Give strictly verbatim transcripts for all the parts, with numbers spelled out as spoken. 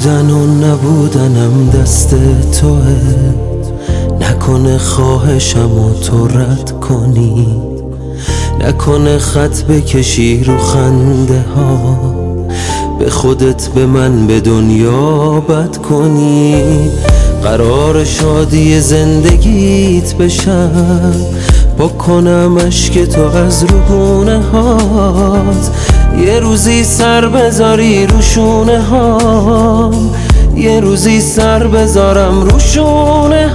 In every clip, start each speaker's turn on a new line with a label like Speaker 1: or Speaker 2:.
Speaker 1: بودن و نبودنم دست توه، نکنه خواهشم و تو رد کنی، نکنه خط بکشی رو خنده ها، به خودت به من به دنیا بد کنی. قرار شادی زندگیت بشم، با کنم اشک تو از روگونه هات، یه روزی سر بذاری رو شونه هام، یه روزی سر بذارم رو شونه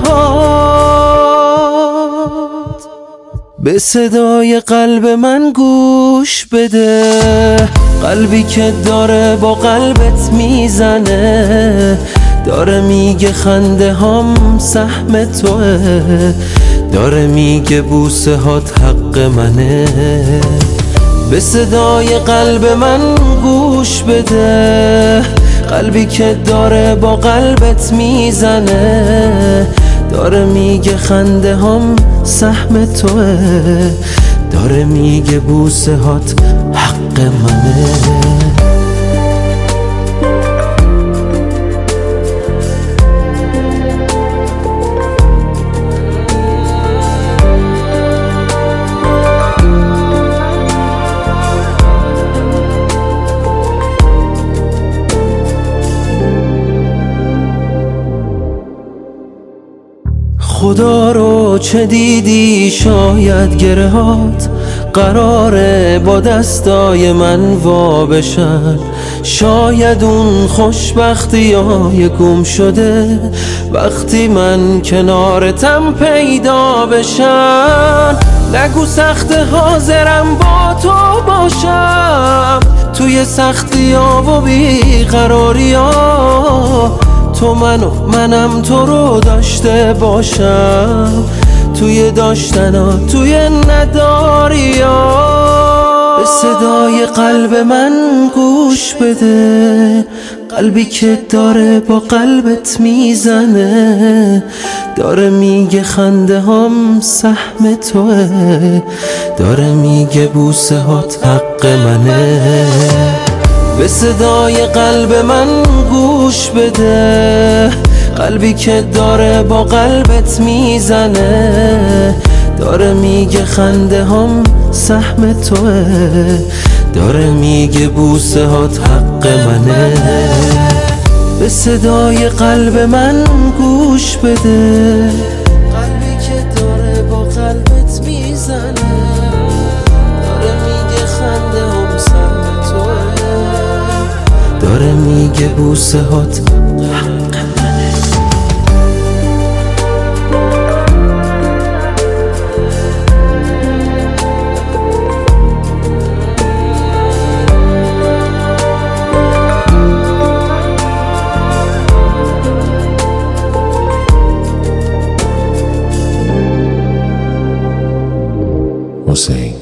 Speaker 1: هات. به صدای قلب من گوش بده، قلبی که داره با قلبت میزنه، داره میگه خنده هام سهم توه، داره میگه بوسه هات حق منه. به صدای قلب من گوش بده، قلبی که داره با قلبت میزنه، داره میگه خنده هام سهم توه، داره میگه بوسه هات حق منه. خدا رو چه دیدی شاید گرهات قراره با دستای من وا بشن، شاید اون خوشبختی های گم شده وقتی من کنارتم پیدا بشن. نگو سخت حاضرم با تو باشم توی سختی ها و بیقراری ها، تو منو منم تو رو داشته باشم توی داشتنا توی نداریا. به صدای قلب من گوش بده، قلبی که داره با قلبت میزنه، داره میگه خنده هام سهم توه، داره میگه بوسه هات حق منه. به صدای قلب من گوش بده، قلبی که داره با قلبت میزنه، داره میگه خنده هام سهم توه، داره میگه بوسه هات حق منه. به صدای قلب من گوش بده، قلبی که داره با قلبت میزنه، داره میگه خنده هام سهم توه، داره میگه بوسه هات حق منه.
Speaker 2: حسین